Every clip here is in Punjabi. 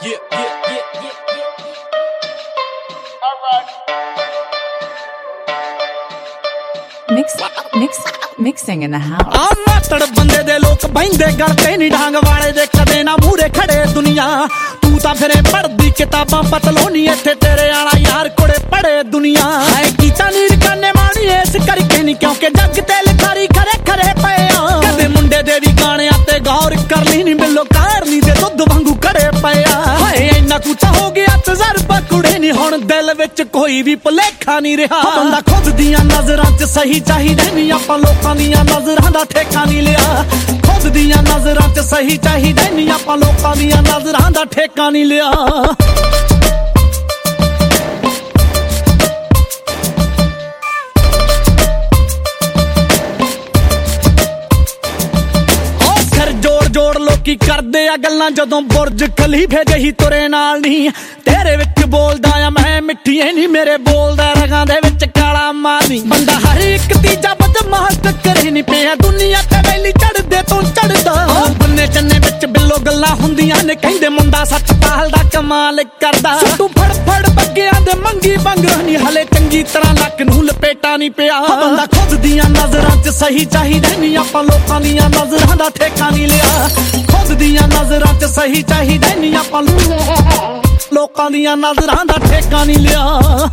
Mixing in the house. ਆ ਮਾਤੜ ਬੰਦੇ ਦੇ ਲੋਕ ਬਹਿੰਦੇ ਗਲ ਤੇ ਨੀ ਡਾਂਗ ਵਾਲੇ ਦੇ ਕਦੇ ਨਾ ਮੂਹਰੇ ਖੜੇ ਦੁਨੀਆ ਤੂੰ ਤਾਂ ਫਿਰੇ ਪੜਦੀ ਕਿਤਾਬਾਂ ਪਤਲੋਨੀ ਇੱਥੇ ਤੇਰੇ ਆਲਾ ਯਾਰ ਕੋੜੇ ਪੜੇ ਦੁਨੀਆ ਹੈ ਕੀਤਾ ਨੀ ਰਕਾਨੇ ਮਾਣੀ ਇਸ ਕਰਕੇ ਨੀ ਕਿਉਂਕਿ ਜੱਗ ਤੇ ਲਿਖਾਰੀ ਖਰੇ ਖਰੇ ਪਏ ਆ ਕਦੇ ਮੁੰਡੇ ਦੇ ਵੀ ਗਾਣਿਆਂ ਤੇ ਗੌਰ ਕਰ ਲਈ ਨੀ ਬਿੱਲੋ ਕਾਰਨੀ ਦੇ ਦੁੱਧ ਵਾਂਗੂ ਖੜੇ ਪਏ ਆ ਹਾਏ ਇੰਨਾ ਕੁ ਤਾਂ ਹੋ ਗਿਆ ਤਜਰਬਾ ਕੁੜੇ ਨੀ ਹੁਣ ਦਿਲ ਵਿੱਚ ਕੋਈ ਵੀ ਭੁਲੇਖਾ ਨਹੀਂ ਰਿਹਾ ਬੰਦਾ ਖੁਦ ਦੀਆਂ ਨਜ਼ਰਾਂ 'ਚ ਸਹੀ ਚਾਹੀਦਾ ਨੀ ਆਪਾਂ ਲੋਕਾਂ ਦੀਆਂ ਨਜ਼ਰਾਂ ਦਾ ਠੇਕਾ ਨਹੀਂ ਲਿਆ ਖੁਦ ਦੀਆਂ ਨਜ਼ਰਾਂ 'ਚ ਸਹੀ ਚਾਹੀਦਾ ਨੀ ਆਪਾਂ ਲੋਕਾਂ ਦੀਆਂ ਨਜ਼ਰਾਂ ਦਾ ਠੇਕਾ ਨਹੀਂ ਲਿਆ ਜੋੜ ਲੋਕੀ ਕਰਦੇ ਆ ਗੱਲਾਂ ਜਦੋਂ ਬੁਰਜ ਖਲੀਫੇ ਜਹੀ ਤੁਰੇ ਨਾਲ ਨਹੀਂ ਤੇਰੇ ਵਿੱਚ ਬੋਲਦਾ ਆ ਮੈਂ ਮਿੱਠੀਏ ਨਹੀਂ ਮੇਰੇ ਬੋਲਦਾ ਰਗਾਂ ਦੇ ਵਿੱਚ ਕਾਲਾ ਮਾਨੀ ਬੰਦਾ ਹਰ ਇੱਕ ਤੀਜਾ ਬਦਮਾਸ਼ ਟੱਕਰੇ ਨਹੀਂ ਪਿਆ ਦੁਨੀਆ ਤੇ ਵੈਲੀ ਚੜਦੇ ਤੋਂ ਚੜਦਾ ਬੰਨੇ ਚੰਨੇ ਵਿੱਚ ਬਿੱਲੋ ਗੱਲਾਂ ਹੁੰਦੀਆਂ ਨੇ ਕਹਿੰਦੇ ਮੁੰਡਾ ਸੱਚ ਪਾਲਦਾ ਕਮਾਲ ਕਰਦਾ ਤੂੰ ਫੜ ਬੱਗਿਆਂ ਦੇ ਮੰਗੀ ਬੰਗਰਾ ਨਹੀਂ ਹਲੇ ਚੰਗੀ ਤਰ੍ਹਾਂ ਲੱਕ ਨੂੰ ਲਪੇਟਾ ਨਹੀਂ ਪਿਆ ਬੰਦਾ ਖੁਦ ਦੀਆਂ ਨਜ਼ਰਾਂ 'ਚ ਸਹੀ ਚਾਹੀਦਾ ਨਹੀਂ ਆਪਾਂ ਲੋਕਾਂ ਦੀਆਂ ਨਜ਼ਰਾਂ ਦਾ ਠੇਕਾ ਨਹੀਂ ਲਿਆ ਖੁਦ ਦੀਆਂ ਨਜ਼ਰਾਂ 'ਚ ਸਹੀ ਚਾਹੀਦਾ ਨਹੀਂ ਆਪਾਂ ਲੋਕਾਂ ਦੀਆਂ ਨਜ਼ਰਾਂ ਦਾ ਠੇਕਾ ਨਹੀਂ ਲਿਆ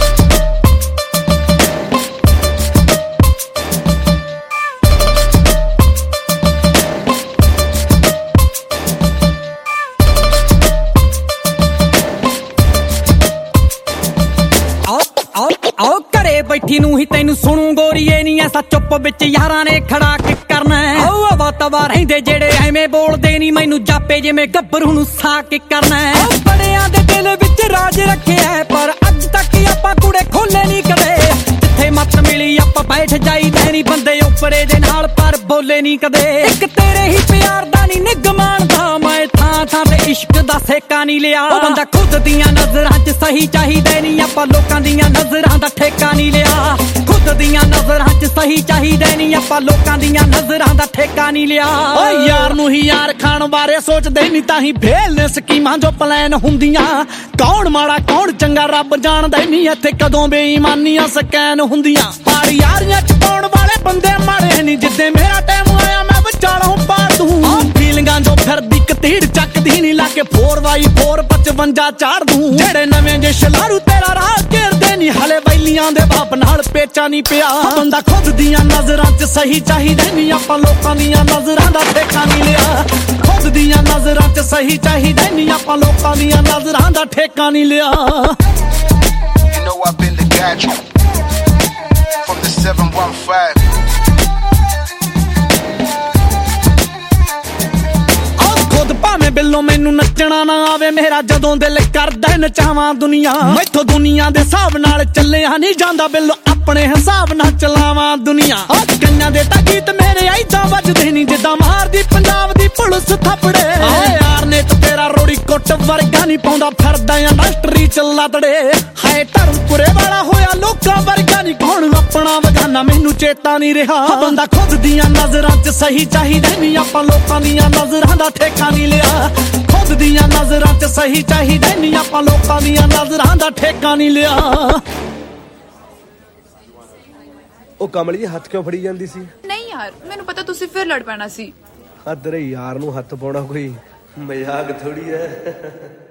ਆਓ ਘਰੇ ਬੈਠੀ ਨੂੰ ਹੀ ਤੈਨੂੰ ਸੁਣੂ ਗੋਰੀਏ ਨੀ ਐਸਾ ਚੁੱਪ ਵਿੱਚ ਯਾਰਾਂ ਨੇ ਖੜਾ ਕੇ ਕਰਨਾ ਆਓ ਆਵਾ ਤਵਾ ਰਹਿੰਦੇ ਜਿਹੜੇ ਐਵੇਂ ਬੋਲਦੇ ਨੀ ਮੈਨੂੰ ਜਾਪੇ ਜਿਵੇਂ ਗੱਭਰੂ ਨੂੰ ਸਾ ਕੇ ਕਰਨਾ ਬੜਿਆਂ ਦੇ ਦਿਲ ਵਿੱਚ ਰਾਜ ਰੱਖਿਆ ਪਰ ਅੱਜ ਤੱਕ ਆਪਾਂ ਕੁੜੇ ਖੋਲੇ ਨੀ ਕਦੇ ਜਿੱਥੇ ਮੱਤ ਮਿਲੀ ਆਪਾਂ ਬੈਠ ਜਾਈਦੇ ਨੀ ਬੰਦੇ ਉੱਪਰੇ ਦੇ ਨਾਲ ਪਰ ਬੋਲੇ ਨੀ ਕਦੇ ਇੱਕ ਤੇਰੇ ਹੀ ਪਿਆਰ ਦਾ ਨੀ ਨਿਗਮਾਨ ਦਾ ਮੈਂ ਥਾਂ ਥਾਂ ਤੇ ਇਸ਼ਕ ਦਾ ਸੇਕਾ ਨੀ ਲਿਆ ਉਹ ਬੰਦਾ ਖੁਦ ਦੀਆਂ ਨਜ਼ਰਾਂ 'ਚ ਸਹੀ ਚਾਹੀਦੇ ਨੀ ਆਪਾਂ ਲੋਕਾਂ ਦੀਆਂ ਨਜ਼ਰਾਂ ਦਾ ਠੇਕਾ ਨਹੀਂ ਲਿਆ ਖੁਦ ਦੀਆਂ ਨਜ਼ਰਾਂ 'ਚ ਸਹੀ ਚਾਹੀਦੇ ਨੀ ਆਪਾਂ ਲੋਕਾਂ ਦੀਆਂ ਨਜ਼ਰਾਂ ਦਾ ਠੇਕਾ ਨਹੀਂ ਲਿਆ ਓ ਯਾਰ ਨੂੰ ਹੀ ਯਾਰ ਖਾਣ ਬਾਰੇ ਸੋਚਦੇ ਨੀ ਤਾਂ ਹੀ ਫੇਲ ਨੇ ਸਕੀਮਾਂ ਜੋ ਪਲਾਨ ਹੁੰਦੀਆਂ ਕੌਣ ਮਾੜਾ ਕੌਣ ਚੰਗਾ ਰੱਬ ਜਾਣਦਾ ਨੀ ਇੱਥੇ ਕਦੋਂ ਬੇਈਮਾਨੀਆਂ ਸਕੈਨ ਹੁੰਦੀਆਂ ਪਰ ਯਾਰੀਆਂ 'ਚ ਪਾਉਣ ਵਾਲੇ ਬੰਦੇ ਮਾੜੇ ਨੀ ਜਿੱਦੇ ਮੇਰਾ ਟਾਈਮ ਆਇਆ ਮੈਂ ਵਿਚਾਲੋਂ ਪਾਰ ਦੂੰ ਫੀਲਿੰਗਾਂ ਜੋ ਫਿਰਦੀ ਕਤੀੜ ਚੱਕਦੀ ਨੀ ਲਾ ਕੇ 4x4 55 ਚਾੜ ਦੂੰ ਜਿਹੜੇ ਨਵੇਂ ਜੇ ਸ਼ਲਾਰੂ ਤੇਰਾ ਰਾਹ ਘੇਰਦੇ ਨੀ ਹਲੇ ਵੈਲੀਆਂ ਦੇ ਬਾਪ ਨਾਲ ਪੇਚਾ ਨਹੀਂ ਪਿਆ ਬੰਦਾ ਖੁਦ ਦੀਆਂ ਨਜ਼ਰਾਂ 'ਚ ਸਹੀ ਚਾਹੀਦਾ ਨੀ ਆਪਾਂ ਲੋਕਾਂ ਦੀਆਂ ਨਜ਼ਰਾਂ ਦਾ ਠੇਕਾ ਨਹੀਂ ਲਿਆ ਖੁਦ ਦੀਆਂ ਨਜ਼ਰਾਂ 'ਚ ਸਹੀ ਚਾਹੀਦਾ ਨੀ ਆਪਾਂ ਲੋਕਾਂ ਦੀਆਂ ਨਜ਼ਰਾਂ ਦਾ ਠੇਕਾ ਨਹੀਂ ਲਿਆ You know I've been the gadget from the 715 ਭਾਵੇਂ ਬਿੱਲੋ ਮੈਨੂੰ ਨੱਚਣਾ ਨਾ ਆਵੇ ਮੇਰਾ ਜਦੋਂ ਦਿਲ ਕਰਦਾ ਨਚਾਵਾਂ ਦੁਨੀਆ ਮੈਥੋਂ ਦੁਨੀਆ ਦੇ ਹਿਸਾਬ ਨਾਲ ਚੱਲਿਆ ਨਹੀਂ ਜਾਂਦਾ ਬਿੱਲੋ ਆਪਣੇ ਹਿਸਾਬ ਨਾਲ ਚਲਾਵਾਂ ਦੁਨੀਆ ਕਈਆਂ ਦੇ ਤਾਂ ਗੀਤ ਮੇਰੇ ਐਦਾਂ ਵੱਜਦੇ ਨਹੀਂ ਜਿੱਦਾਂ ਮਾਰਦੀ ਪੰਜਾਬ ਦੀ ਪੁਲਿਸ ਥੱਪੜੇ ਯਾਰ ਨੇ ਤਾਂ ਤੇਰਾ ਰੋੜੀ ਕੁੱਟ ਵਰਗਾ ਨਹੀਂ ਪਾਉਂਦਾ ਫਿਰਦਾ ਇੰਡਸਟਰੀ ਚ ਲੱਦੜੇ ਹਾਏ ਧਰਮਪੁਰੇ ਵਾਲਾ ਹੋਇਆ ਲੋਕਾਂ ਵਰਗਾ ਨਹੀਂ ਕੌਣ ਆਪਣਾ ਵਗਾਨਾ ਮੈਨੂੰ ਚੇਤਾ ਨਹੀਂ ਰਿਹਾ ਬੰਦਾ ਖੁਦ ਦੀਆਂ ਨਜ਼ਰਾਂ 'ਚ ਸਹੀ ਚਾਹੀਦਾ ਨਹੀਂ ਆਪਾਂ ਲੋਕਾਂ ਦੀਆਂ ਨਜ਼ਰਾਂ ਦਾ ਠੇਕਾ ਨਹੀਂ ਲਿਆ ਖੁਦ ਦੀਆਂ ਨਜ਼ਰਾਂ 'ਚ ਸਹੀ ਚਾਹੀਦਾ ਨਹੀਂ ਆਪਾਂ ਲੋਕਾਂ ਦੀਆਂ ਨਜ਼ਰਾਂ ਦਾ ਠੇਕਾ ਨਹੀਂ ਲਿਆ ਉਹ ਕਮਲ ਜੀ ਹੱਥ ਕਿਉਂ ਫੜੀ ਜਾਂਦੀ ਸੀ ਨਹੀਂ ਯਾਰ ਮੈਨੂੰ ਪਤਾ ਤੁਸੀਂ ਫਿਰ ਲੜ ਪੈਣਾ ਸੀ ਤੇਰੇ ਯਾਰ ਨੂੰ ਹੱਥ ਪਾਉਣਾ ਕੋਈ ਮਜ਼ਾਕ ਥੋੜੀ ਐ